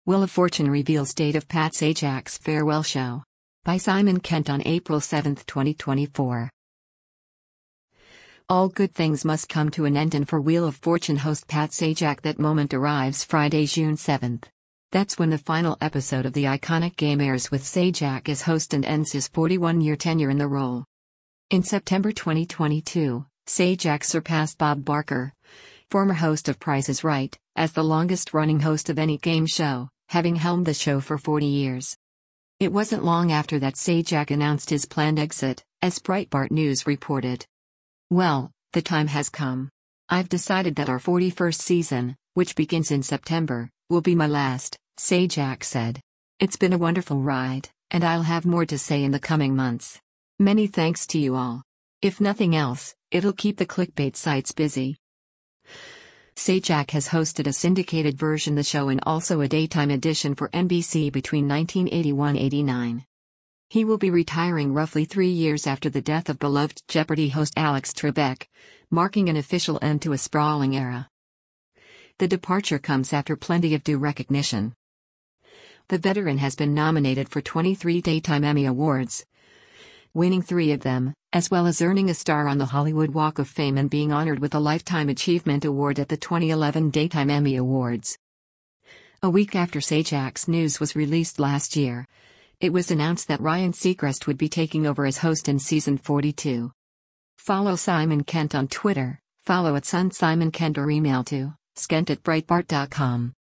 Wheel of Fortune reveals date of Pat Sajak's farewell show. By Simon Kent on April 7, 2024. All good things must come to an end, and for Wheel of Fortune host Pat Sajak that moment arrives Friday, June 7. That's when the final episode of the iconic game airs, with Sajak as host, and ends his 41-year tenure in the role. In September 2022, Sajak surpassed Bob Barker, former host of Price is Right, as the longest-running host of any game show, having helmed the show for 40 years. It wasn't long after that Sajak announced his planned exit, as Breitbart News reported. "Well, the time has come. I've decided that our 41st season, which begins in September, will be my last," Sajak said. "It's been a wonderful ride, and I'll have more to say in the coming months. Many thanks to you all. If nothing else, it'll keep the clickbait sites busy." Sajak has hosted a syndicated version of the show and also a daytime edition for NBC between 1981-89. He will be retiring roughly 3 years after the death of beloved Jeopardy host Alex Trebek, marking an official end to a sprawling era. The departure comes after plenty of due recognition. The veteran has been nominated for 23 Daytime Emmy Awards, winning 3 of them, as well as earning a star on the Hollywood Walk of Fame and being honored with a Lifetime Achievement Award at the 2011 Daytime Emmy Awards. A week after Sajak's news was released last year, it was announced that Ryan Seacrest would be taking over as host in season 42. Follow Simon Kent on Twitter, follow @SunSimonKent, or email to skent@breitbart.com.